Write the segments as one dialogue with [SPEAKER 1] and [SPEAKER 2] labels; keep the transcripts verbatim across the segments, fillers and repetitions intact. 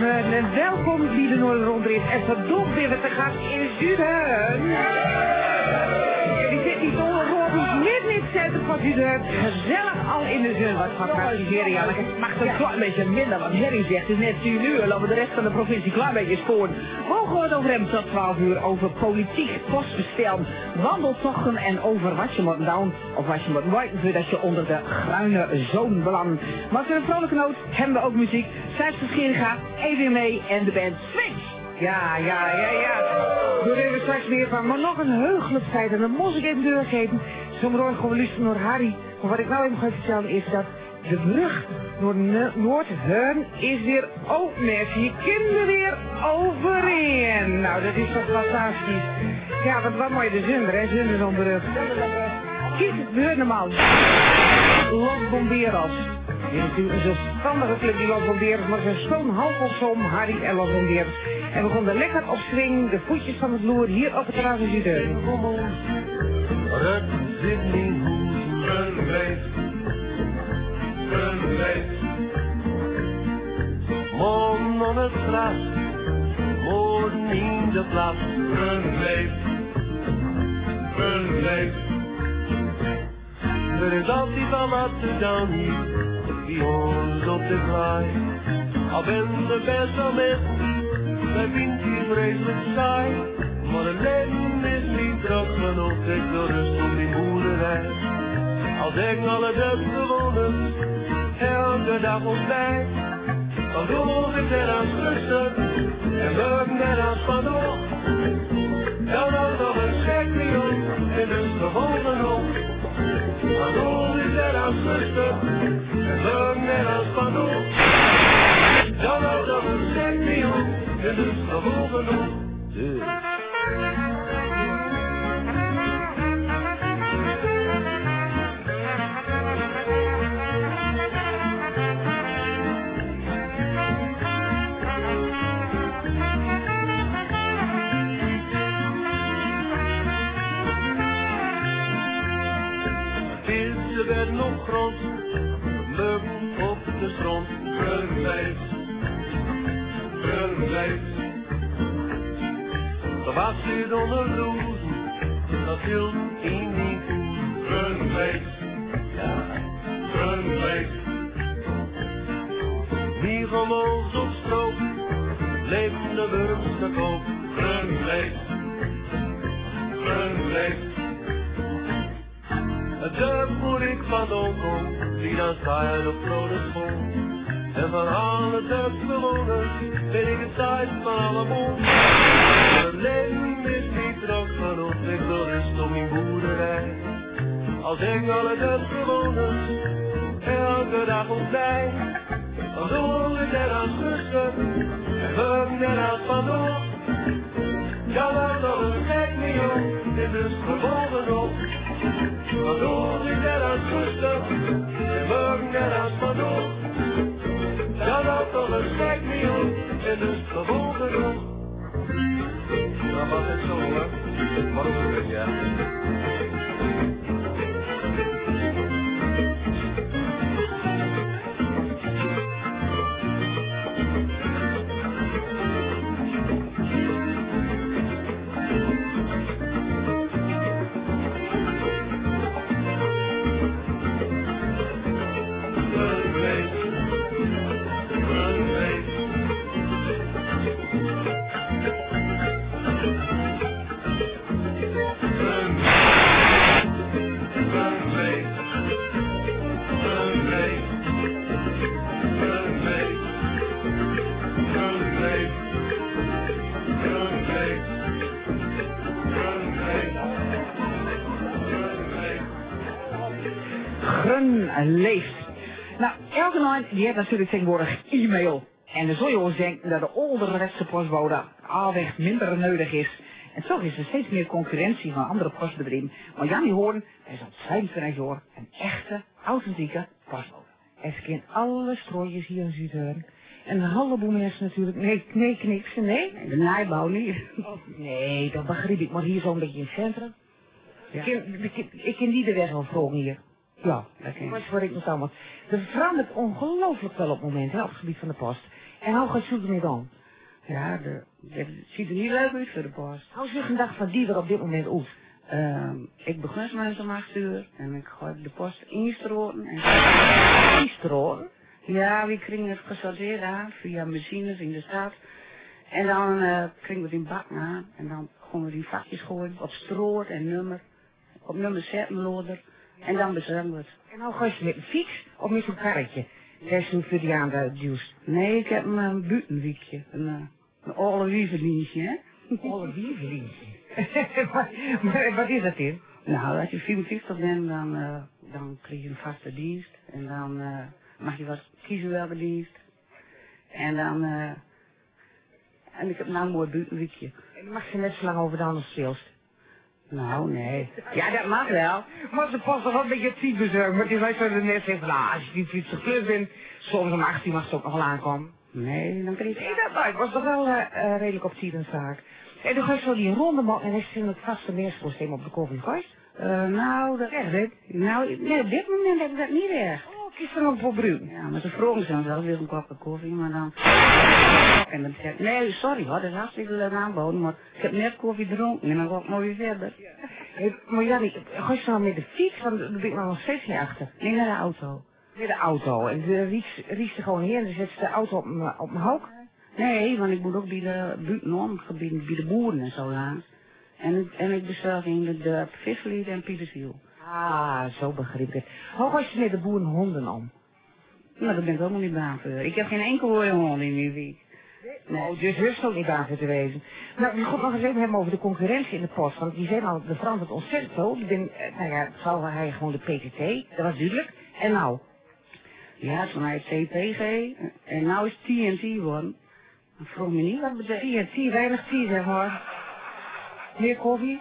[SPEAKER 1] Zuiden en welkom bij de Noorderrondrit. En verdomd weer te gaan in Zuiden. Ja, die zit niet onder Robins net in het centrum van Zuiden. Gezellig al in de zon. Wat fantastisch, ja. Het mag een klein beetje minder, wat Harry zegt. Het is net tien uur, laten we de rest van de provincie een klein beetje sporen. Mogen we het over hem tot twaalf uur over politiek, postbestel, wandeltochten en over wat je moet doen of wat je moet weten voordat je onder de gruine zoon belandt. Maar voor een vrolijke noot hebben we ook muziek. Sijfster Scheringa, even mee en de band Switch. Ja, ja, ja, ja. Daar hebben we straks meer van. Maar nog een heugelijk feit en dan moest ik even doorgeven. Zometeen gewoon luisteren naar Harry. Maar wat ik nou even ga vertellen is dat de brug door Noordheun is weer open. Je kinderen weer overeen. Nou, dat is toch fantastisch. Ja, wat, wat mooi de zunder, hè? Zunder op de rug. Kies het beurneman. Los Bomberos. Die is natuurlijk een standige club, die Los Bomberos, maar zijn schoon halfsom, Harry en Los Bomberos. En we konden lekker op swing, de voetjes van het loer, hier op het terras in Zuiden.
[SPEAKER 2] Het zit niet goed, een leef, een leef. Man aan het gras, morgen in de plaats, een leef, een leef. Er is altijd wel wat te doen hier, die ons op de draai. Al ben de beste mensen, wij vindt die vreselijk saai. Maar het leven is niet druk genoeg, ik wil rust op die boerderij. Als ik alle dorpsbewoners elke dag ontbijt, dan doe ik net aan rusten en werk net aan spandoor. Dan houdt nog een schek niet op en dus gewoon genoeg. Dan doe ik net aan rusten en werk net aan spandoor. Dan houdt nog een schek niet op en dus gewoon genoeg. Ze werden op grond, muggen op de stront, verleid, verleid. Er was hier onder loezen, dat hield in die koe, verleid, ja, verleid. Wie geloofd op stroop, levende wurms te koop, verleid, verleid. Het dorp moet ik van kom, die dan staan op grote school. En van alle dorpsbewoners ben ik het tijd van alle boel. Het leven is niet druk genoeg, ik wil rust op mijn boerderij. Als ik alle dorpsbewoners elke dag ontbijt, dan doe ik net als rusten en werk net als vandoor. Ja, laat nog een gek niet op, dit is gewoon genoeg. Dan doe ik net als rusten en werk net als vandoor. Ja, laat toch een gek niet op, dit is gewoon genoeg. Nou, wat is zo, hè? Wat is het, ja?
[SPEAKER 1] Leeft. Nou, elke naam die heeft natuurlijk tegenwoordig e-mail. En dan zul je ons denken dat de ouderwetse postbode alweer minder nodig is. En toch is er steeds meer concurrentie van andere postbedrijven. Maar Jan die horen, hij is al vijfentwintig jaar een echte, authentieke postbode. Hij kent alle strooiers hier in Zuiden. En een heleboel mensen natuurlijk. Nee, nee, niks. Nee?
[SPEAKER 3] De naaibouw niet.
[SPEAKER 1] Oh, nee, dat begrijp ik. Maar hier zo'n beetje in het centrum. Ja. Ik, ken, ik, ik ken die de weg wel vroeg hier. Ja, dat is wat ik nog allemaal. Er verandert ongelooflijk wel op het moment, hè, op het gebied van de post. En hoe gaat het ermee dan?
[SPEAKER 3] Ja, de, het ziet er niet leuk uit voor de post.
[SPEAKER 1] Hoe ziet een dag van die er op dit moment uit?
[SPEAKER 3] Uh, ik begun met om acht uur en ik ga de post instroten. En...
[SPEAKER 1] Instroten?
[SPEAKER 3] Ja, we kregen het gesorteerd aan via machines in de stad. En dan uh, kregen we het in bakken aan en dan gaan we die vakjes gooien op stroot en nummer. Op nummer zetten loader en dan bezorgen we het.
[SPEAKER 1] En hoe ga je met een fiets of met zo'n karretje? Dat is hoe voor die aan de duwst.
[SPEAKER 3] Nee, ik heb een buitenwiekje, een, uh, een oude wieverdienstje, hè?
[SPEAKER 1] Oude wieverdienstje? Maar wat is dat in?
[SPEAKER 3] Nou, als je vierentwintig bent, dan, uh, dan krijg je een vaste dienst. En dan uh, mag je wat kiezen welke dienst. En dan, uh, en ik heb nou een mooi buitenwiekje.
[SPEAKER 1] En dan mag je net zo lang over de handen speelst.
[SPEAKER 3] Nou, nee. Ja, dat mag wel.
[SPEAKER 1] Maar ze past toch wel een beetje het fiets bezorgen. Maar die zei zo net zeggen, nou, als je die fiets gekleurd bent, soms om achttien mag ze ook nog wel aankomen.
[SPEAKER 3] Nee, dan krijg je...
[SPEAKER 1] Nee, dat nou, was toch wel uh, uh, redelijk op tijd een zaak. En dan ga je zo die ronde maken en dan is het vaste meersysteem op de koffiegoist.
[SPEAKER 3] Uh, nou, dat...
[SPEAKER 1] Echt, hè?
[SPEAKER 3] Nou, nee, op dit moment heb ik dat niet echt.
[SPEAKER 1] Oh, kies er nog voor bruin.
[SPEAKER 3] Ja, maar ze vroegen ze dan wel weer een kopje koffie, maar dan... En dan zeg ik, nee, sorry hoor, dat is hartstikke leuk aanboden, maar ik heb net koffie gedronken en dan ga ik maar weer verder.
[SPEAKER 1] Hey, maar Jannie, ga je zo met de fiets, want daar ben ik nog steeds niet achter.
[SPEAKER 3] Nee, naar de auto.
[SPEAKER 1] Met de auto. En de riest er gewoon hier en dan zet ze de auto op mijn op mijn hoek.
[SPEAKER 3] Nee, want ik moet ook bij de buitenomgebieden, bij de boeren en zo langs. En, en ik bezorg in de dorp Visvliet en Pieterswiel.
[SPEAKER 1] Ah, zo begreep ik het. Hoe ga je met de boerenhonden om?
[SPEAKER 3] Nou, daar ben ik ook nog niet bang voor. Ik heb geen enkele hond in die week.
[SPEAKER 1] Nee. Oh, dus rust ook niet bang voor te wezen. Nou, je goed nog eens even hebben over de concurrentie in de post. Want die zijn al, de verandert ontzettend zo. Ik ben, nou ja, zou hij gewoon de P T T, dat was duidelijk. En nou?
[SPEAKER 3] Ja, toen hij het T P G en nou is T N T geworden. Dan vroeg me niet wat betekent.
[SPEAKER 1] T N T, weinig T zeg maar. Meer koffie?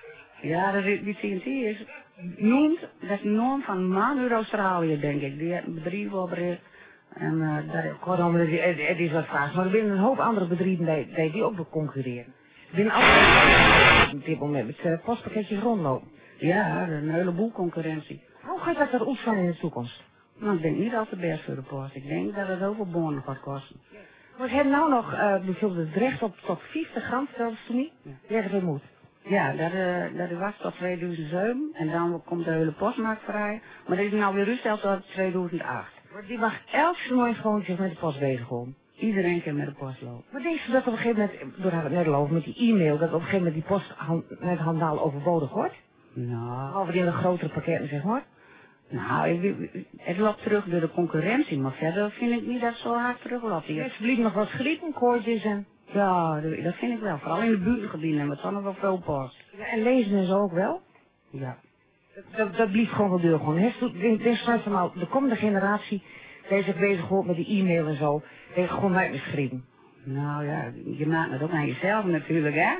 [SPEAKER 3] Ja, dat is, die T N T is noemt, dat is een norm van een man uit Australië, denk ik. Die heeft een bedrijf opgericht. En uh, daar...
[SPEAKER 1] Kortom, het is, het is wat vaak. Maar er zijn een hoop andere bedrijven die, die, die ook wel concurreren. Er zijn altijd op dit moment met uh, postpakketjes rondlopen.
[SPEAKER 3] Ja, er is een heleboel concurrentie.
[SPEAKER 1] Hoe gaat dat eruit van in de toekomst?
[SPEAKER 3] Nou, ik denk niet dat het best voor de post. Ik denk dat het heel veel bonen gaat kosten.
[SPEAKER 1] Maar ze hebben nou nog uh, bijvoorbeeld het recht op tot vijftig gram, zelfs toen niet?
[SPEAKER 3] Ja.
[SPEAKER 1] Ja, dat moet.
[SPEAKER 3] Ja, dat, uh, dat was tot tweeduizend zeven en dan komt de hele postmarkt vrij. Maar dat is nou weer uitgesteld tot tweeduizend acht.
[SPEAKER 1] Maar die mag elk nooit gewoon zich met de post bezighouden.
[SPEAKER 3] Iedereen kan met de post lopen.
[SPEAKER 1] Maar denk je dat op een gegeven moment, door het net al over met die e-mail, dat op een gegeven moment die post hand, met handaal overbodig wordt?
[SPEAKER 3] Nou,
[SPEAKER 1] Behalve in de grotere pakketten, zeg maar.
[SPEAKER 3] Nou, ik, het loopt terug door de concurrentie, maar verder vind ik niet dat het zo hard terugloopt hier.
[SPEAKER 1] Er blijft nog wat schriepen, koortjes en...
[SPEAKER 3] Ja, dat vind ik wel. Vooral in de buurtgebieden hebben we toch nog wel veel post.
[SPEAKER 1] Ja, en lezen en zo ook wel?
[SPEAKER 3] Ja.
[SPEAKER 1] Dat, dat blijft gewoon wel deur gewoon. Dit is van nou, de komende generatie, die zich bezig wordt met die e-mail en zo, die gewoon uit me schrijven.
[SPEAKER 3] Nou ja, je maakt het ook aan jezelf natuurlijk, hè?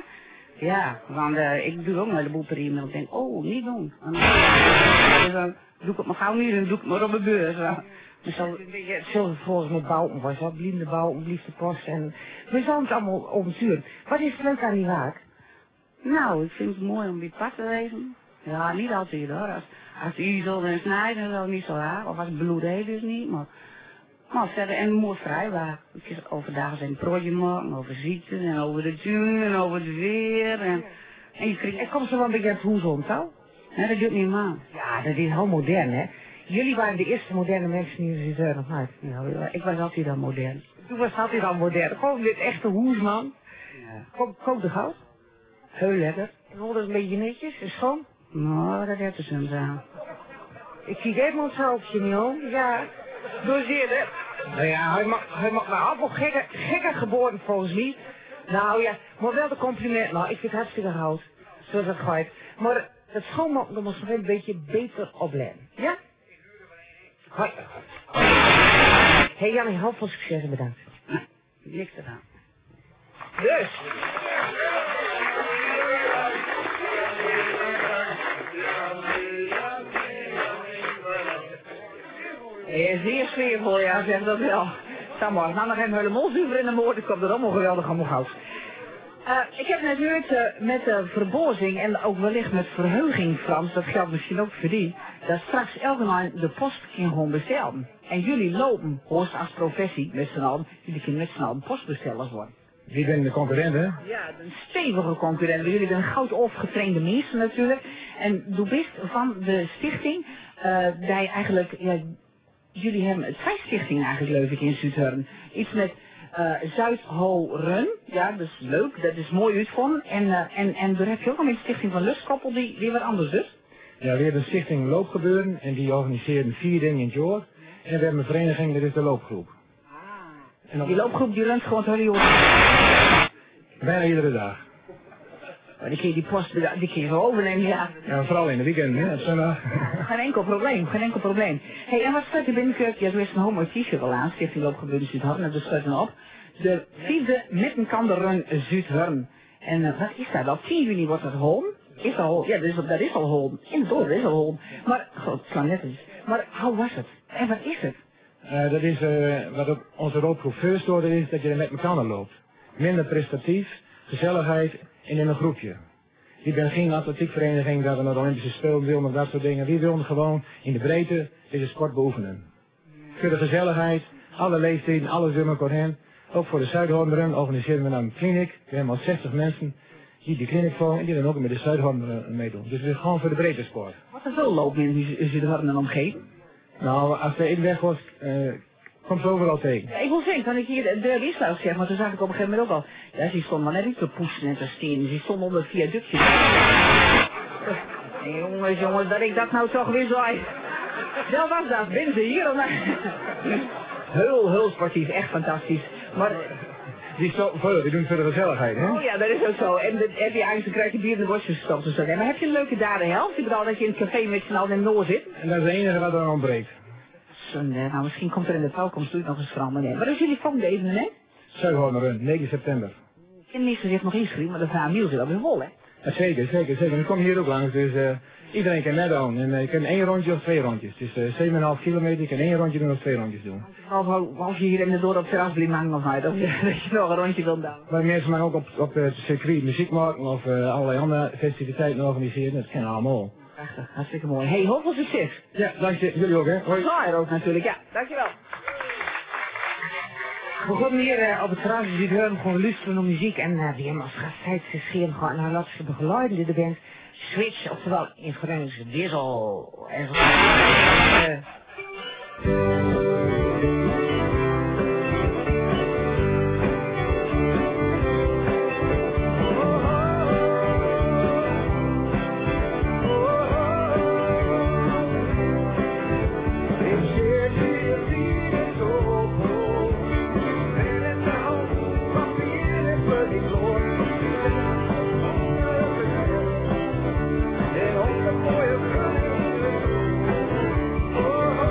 [SPEAKER 3] Ja, want uh, ik doe ook een heleboel per e-mail. Ik denk, oh, niet doen. En dan, dus dan doe ik het maar gauw niet en doe ik het maar op de beurs. Dus zo...
[SPEAKER 1] Hetzelfde volgens met bouwen was, wat blinde bouwen, liefde post en... We zouden het allemaal omsturen. Wat is het leuk aan die waak?
[SPEAKER 3] Nou, ik vind het mooi om bij het pad te wezen. Ja, niet altijd hoor. Als, als iezel en snijden is dat niet zo raar. Of als bloed heet dus niet, maar... Maar verder, en mooi vrijwaak. Overdag zijn prootje maken, over ziektes en over de tuin en over het weer. En, en je krijgt...
[SPEAKER 1] En komt ze wel een beetje uit het hoezon, zo?
[SPEAKER 3] Nee, dat doet niet man.
[SPEAKER 1] Ja, dat is heel modern, hè? Jullie waren de eerste moderne mensen die er zitten nog uit.
[SPEAKER 3] Ja, ik was altijd al modern.
[SPEAKER 1] Toen was altijd al modern. Gewoon dit echte hoesman.
[SPEAKER 3] Ja.
[SPEAKER 1] Kook, kook de goud.
[SPEAKER 3] Heel lekker.
[SPEAKER 1] En hoor dat een beetje netjes, is schoon.
[SPEAKER 3] Nou, dat heeft ze soms aan.
[SPEAKER 1] Ik zie het maar zo op je niet, ja. Doseer, hè? Nou ja, hij mag, hij mag nou af, gekker, gekker geboren volgens mij. Nou ja, maar wel de compliment. Nou, ik vind het hartstikke goud. Zoals het gaat. Maar het schoonmaken, dan moet je een beetje beter opletten. Ja? Hoi. Hé hey Jannie, heel veel succes en bedankt.
[SPEAKER 3] Nee, niks gedaan.
[SPEAKER 1] Dus.
[SPEAKER 4] Hij is zeer sfeervol, ja, zeg dat wel. Zeg maar, nou nog even helemaal zuiver in de moord, ik kom er allemaal geweldig allemaal goud.
[SPEAKER 3] Uh, ik heb net gehoord uh, met de uh, verbozing en ook wellicht met verheuging, Frans, dat geldt misschien ook voor die, dat straks elke maand de post kan gewoon bestellen. En jullie lopen, hoogst als professie, met z'n allen, jullie kunnen met z'n allen postbestellers worden.
[SPEAKER 5] Wie zijn de concurrenten?
[SPEAKER 3] Ja, een stevige concurrent. Jullie zijn goud opgetrainde mensen natuurlijk. En du bist van de stichting, uh, die eigenlijk, ja, jullie hebben het vijf stichting eigenlijk leuk ik in Zuidhorn. Iets met uh, Zuidhoren, ja, dat is leuk, dat is mooi uitgevonden. En, uh, en, en daar heb je ook nog een stichting van Lustkoppel die weer wat anders is.
[SPEAKER 5] Ja, we hebben een stichting Loopgebeuren en die organiseren vier dingen in het jaar. En we hebben een vereniging, dat is de loopgroep.
[SPEAKER 3] En dan... Die loopgroep die runt gewoon het hele jaar.
[SPEAKER 5] Bijna iedere dag.
[SPEAKER 3] Maar die kun je die post, die kun je zo overnemen, ja.
[SPEAKER 5] Ja, vooral in de weekend, hè, op zondag.
[SPEAKER 3] Geen enkel probleem, geen enkel probleem. Hé, hey, en wat staat er binnenkort? Ja, er is een homo t-shirt al aan, Stichting Loopgebeuren Zuidhorn, en dat staat er op. De vierde Mittenkanderrun Zuidhorn. En uh, wat is dat? Op tien juni wordt dat home. Is al, ja, dat is, dat is al home. Inderdaad, dat is al home. Maar, god, het net eens. Maar, hoe was het? En wat is het?
[SPEAKER 5] Uh, dat is, uh, wat op onze loopgroep first order is, dat je er met elkaar loopt. Minder prestatief, gezelligheid en in een groepje. Ik ben geen atletiekvereniging dat we naar de Olympische Spelen willen of dat soort dingen. We willen gewoon in de breedte deze sport beoefenen. Voor de gezelligheid, alle leeftijden, alles door elkaar heen. Ook voor de Zuidhornrun organiseren we dan een kliniek. We hebben al zestig mensen die die kliniek volgen en die dan ook met de Zuidhornrun meedoen. Dus we gaan gewoon voor de breedte sport.
[SPEAKER 3] Wat er veel lopen in Zuidhorn en omgeving?
[SPEAKER 5] Nou, als de in weg was, uh, komt ze overal tegen.
[SPEAKER 3] Ja, ik wil zeggen, kan ik hier de deur is zeg, maar toen zag ik op een gegeven moment ook al. Ja, ze stonden maar net niet te poetsen en te stenen. Ze stonden onder het viaductje. Nee, jongens, jongens, dat ik dat nou toch weer zei. Wel was dat, ben ze hier of nou? Heel, heel sportief, echt fantastisch. Maar...
[SPEAKER 5] Die, zo, die doen voor de gezelligheid, hè?
[SPEAKER 3] Oh ja, dat is ook zo. En de, heb je eigenlijk, dan krijg je bier in de bosjes gestopt en zo. Maar heb je een leuke daden helft? Ik bedoel dat je in het café met z'n allen in Noor zit.
[SPEAKER 5] En dat is het enige wat er ontbreekt.
[SPEAKER 3] Zonde, nou misschien komt er in de toekomst nog eens veranderen. Wat is jullie volgende evenement?
[SPEAKER 5] Zuidhornrun, negen september.
[SPEAKER 3] Ik ken niet zich nog ingeschreven, maar de vrouw Niels zit alweer vol, hè?
[SPEAKER 5] Ja, zeker, zeker, zeker. Ik kom hier ook langs, dus uh, iedereen kan meedoen. En uh, je kan één rondje of twee rondjes. Het is uh, zeven komma vijf kilometer, je kan één rondje doen of twee rondjes doen.
[SPEAKER 3] Of als je hier in de door op het terras blijft hangen of uit, of je, dat je nog een rondje wilt doen.
[SPEAKER 5] Maar mensen maken ook op, op het circuit muziek maken of uh, allerlei andere festiviteiten organiseren. Dat kennen allemaal.
[SPEAKER 3] Prachtig, hartstikke mooi. Hey, heel veel succes.
[SPEAKER 5] Ja, dank je. Jullie ook, hè? Hoi.
[SPEAKER 3] Zwaar ook natuurlijk, ja. Dankjewel. We gaan hier uh, op het terras Zuidhorn gewoon luisteren naar muziek en uh, we hebben als gastheidsgeschehen gaan naar laatste begeleiden die de band Switch, oftewel in Gronings Wissel. En zo. Uh,
[SPEAKER 2] Oh,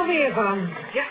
[SPEAKER 1] er weer van. Ja.